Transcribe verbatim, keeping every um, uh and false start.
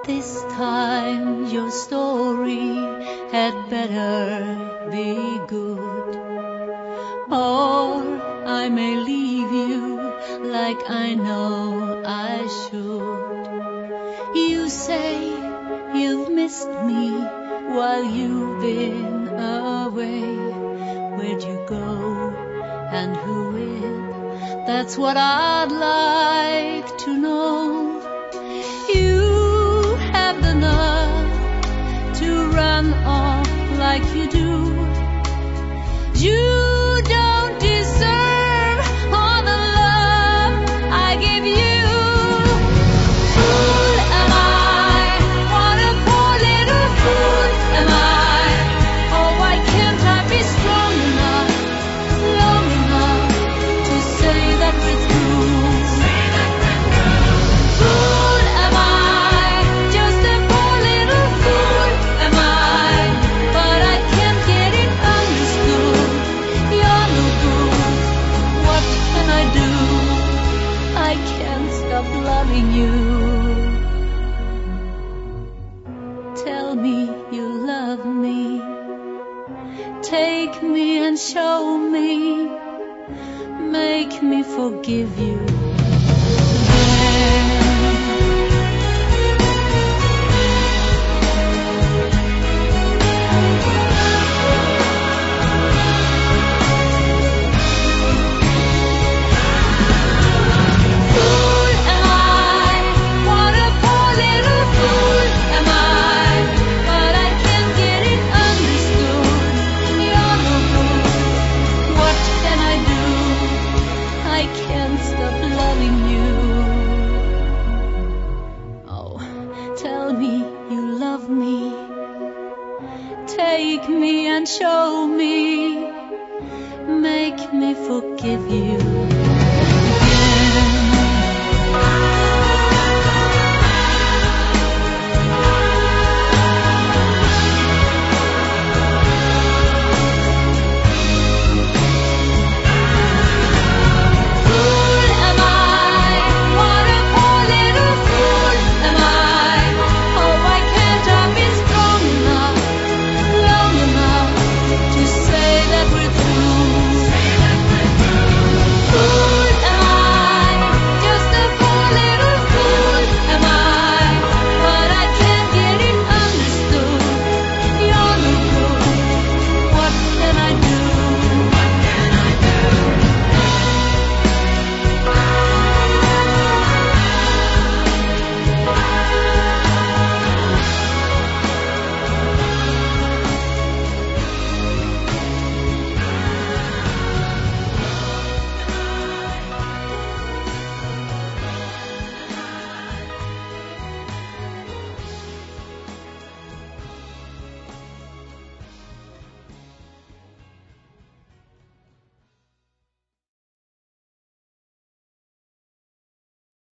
This time your story had better be good, or I may leave you like I know I should. You say you've missed me while you've been away. Where'd you go and who with? That's what I'd like to know. You have the nerve to run off like you do. You don't deserve all the love I give you. Fool am I, what a poor little fool am I. Oh, why can't I be strong enough, long enough to say that we're through? Fool am I, just a poor little fool am I. But I can't get it understood. You're no good. What can I do? I can't stop loving you. Tell me you love me. Take me and show me. Make me forgive you. Fool am I, what a poor little fool am I. But I can't get it understood. You're no good. What can I do? I can't stop loving you. Oh, tell me you love me. Take me and show me. Make me forgive you.